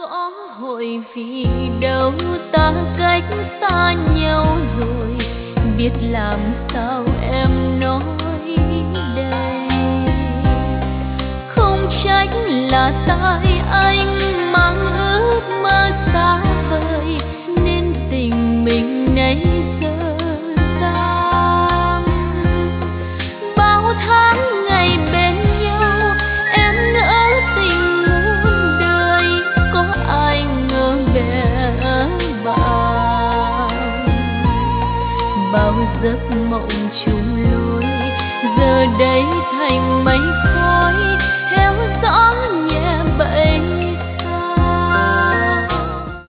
có hội vì đâu ta cách xa nhau rồi, biết làm sao em nói đây. Không trách là tại anh mang ước mơ xa vời nên tình mình nãy giờ xa. Bao tháng ngày bên nhau em nỡ tình muôn đời, có ai ngờ bè bàng. Bao giấc mộng chung lối giờ đây thành mây khói theo gió